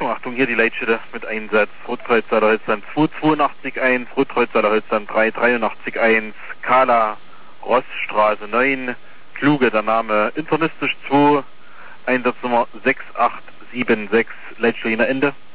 Achtung, hier die Leitschilder mit Einsatz. Rotkreuzsaler Holzland 282.1, Rotkreuzsaler Holzland 383.1, Kala, Rossstraße 9, Kluge, der Name internistisch 2, Einsatznummer 6876, Leitschilder Ende.